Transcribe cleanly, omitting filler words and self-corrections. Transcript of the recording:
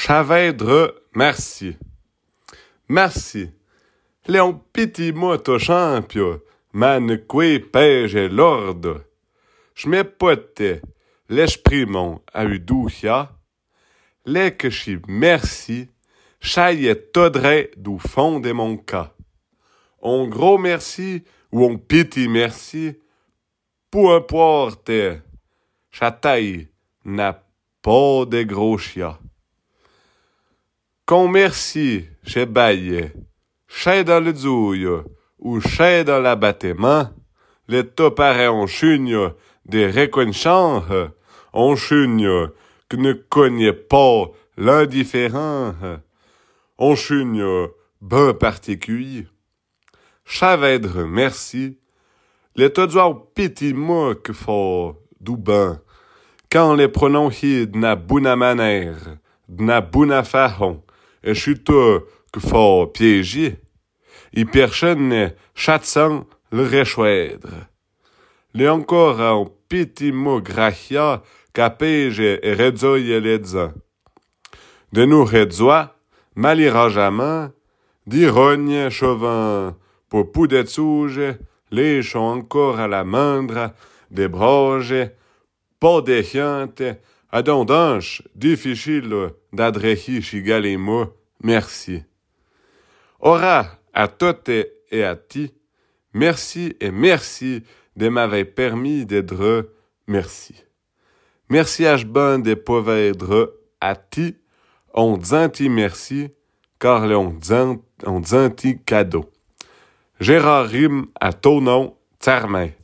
Chavedre, merci. Merci. Léon piti moi to champio, man que pège l'ordre. J'me pote, l'esprit mon a eu doucia, les que chi merci, chaille todre du fond de mon cas. On gros merci ou on piti merci, pour un porte, chataille n'a pas de gros chia. Qu'on merci, chez baille, chez dans le zouille, ou chez dans l'abattement, les toparets en chugne des reconnaissants, en chugne que ne connaît pas l'indifférent, en chugne ben particulier. Chavedre, merci, les todois piti moi que fort douban, quand les prononcie d'na bouna manière, d'na bouna façon, et chuto que fort piégier, y personne chatsant le rechoèdre. Les encore un petit mot gracia capège et redzoye ledzan. De nous redzoa, malirajament, d'irogne chauvin, pour poudet souge, les sont encore à la mandre, des broges, pas des chiantes, adondanche, difficile d'adresser chigalemo, merci. Ora, à toutes et à ti, merci et merci de m'avoir permis d'être merci. Merci à j'ban de pouvoir être à ti, on dit merci, car on dit cadeau. Gérard Rime à ton nom, Tsarmin.